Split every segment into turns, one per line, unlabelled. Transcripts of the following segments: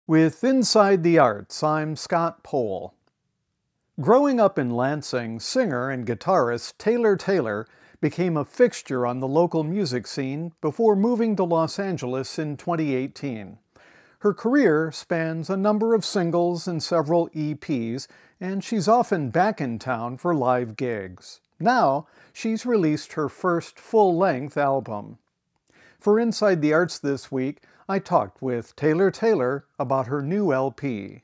With Inside the Arts, I'm Scott Pohl. Growing up in Lansing, singer and guitarist Taylor Taylor became a fixture on the local music scene before moving to Los Angeles in 2018. Her career spans a number of singles and several EPs, and she's often back in town for live gigs. Now, she's released her first full-length album. For Inside the Arts this week, I talked with Taylor Taylor about her new LP.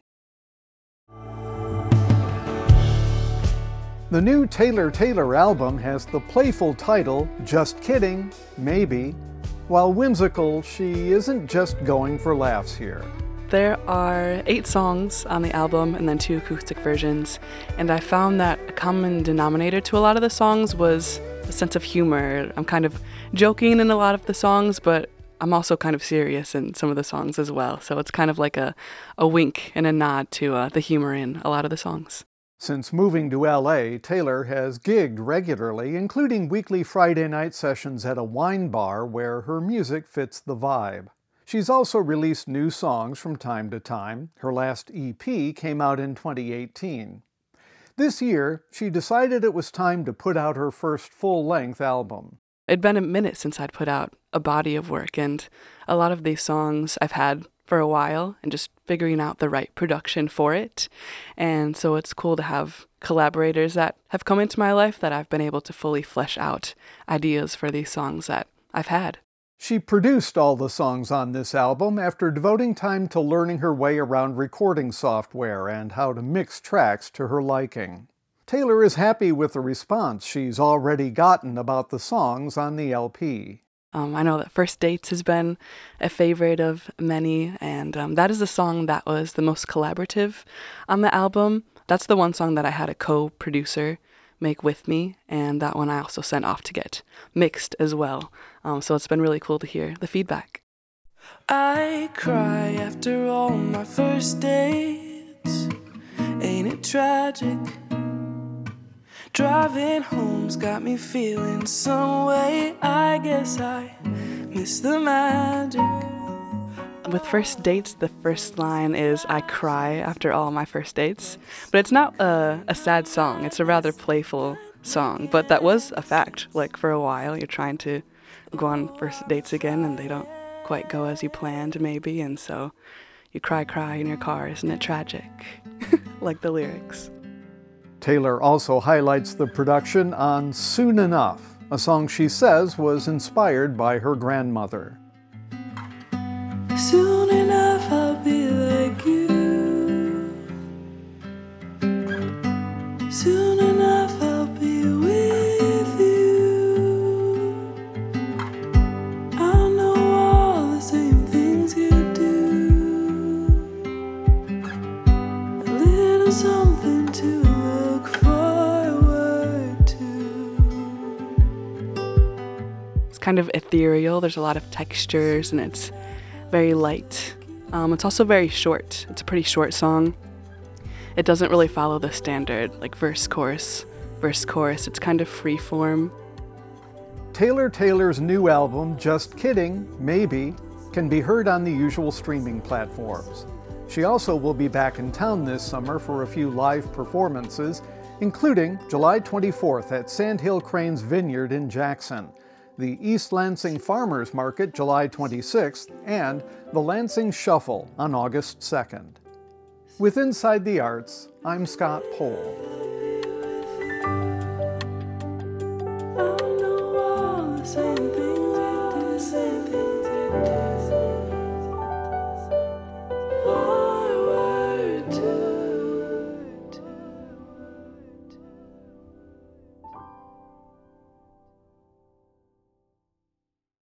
The new Taylor Taylor album has the playful title, Just Kidding, Maybe. While whimsical, she isn't just going for laughs here.
There are 8 songs on the album and then 2 acoustic versions, and I found that a common denominator to a lot of the songs was a sense of humor. I'm kind of joking in a lot of the songs, but I'm also kind of serious in some of the songs as well, so it's kind of like a wink and a nod to the humor in a lot of the songs.
Since moving to LA, Taylor has gigged regularly, including weekly Friday night sessions at a wine bar where her music fits the vibe. She's also released new songs from time to time. Her last EP came out in 2018. This year, she decided it was time to put out her first full-length album.
It'd been a minute since I'd put out a body of work, and a lot of these songs I've had for a while and just figuring out the right production for it. And so it's cool to have collaborators that have come into my life that I've been able to fully flesh out ideas for these songs that I've had.
She produced all the songs on this album after devoting time to learning her way around recording software and how to mix tracks to her liking. Taylor is happy with the response she's already gotten about the songs on the LP.
I know that First Dates has been a favorite of many, and that is the song that was the most collaborative on the album. That's the one song that I had a co-producer make with me, and that one I also sent off to get mixed as well. So it's been really cool to hear the feedback.
I cry after all my first dates. Ain't it tragic? Driving home's got me feeling some way. I guess I miss the magic.
With First Dates, the first line is, I cry after all my first dates. But it's not a sad song. It's a rather playful song. But that was a fact. Like, for a while, you're trying to go on first dates again, and they don't quite go as you planned, maybe. And so you cry in your car. Isn't it tragic? Like the lyrics.
Taylor also highlights the production on Soon Enough, a song she says was inspired by her grandmother.
Soon enough I'll be like you. Soon enough I'll be with you. I'll know all the same things you do. A little something to look forward to.
It's kind of ethereal. There's a lot of textures, and it's very light. It's also very short. It's a pretty short song. It doesn't really follow the standard, like verse, chorus. It's kind of free form.
Taylor Taylor's new album, Just Kidding, Maybe, can be heard on the usual streaming platforms. She also will be back in town this summer for a few live performances, including July 24th at Sandhill Cranes Vineyard in Jackson, the East Lansing Farmers Market July 26th, and the Lansing Shuffle on August 2nd. With Inside the Arts, I'm Scott Pohl.